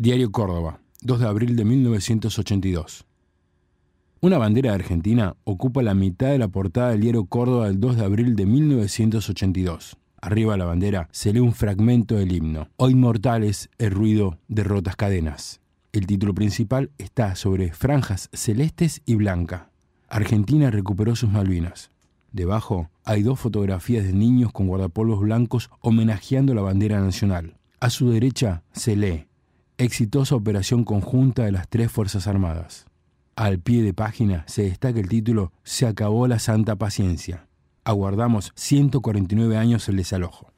Diario Córdoba, 2 de abril de 1982. Una bandera de Argentina ocupa la mitad de la portada del diario Córdoba del 2 de abril de 1982. Arriba de la bandera se lee un fragmento del himno. Oh inmortales, el ruido de rotas cadenas. El título principal está sobre franjas celestes y blancas. Argentina recuperó sus Malvinas. Debajo hay 2 fotografías de niños con guardapolvos blancos homenajeando la bandera nacional. A su derecha se lee: exitosa operación conjunta de las 3 Fuerzas Armadas. Al pie de página se destaca el título: Se acabó la santa paciencia. Aguardamos 149 años el desalojo.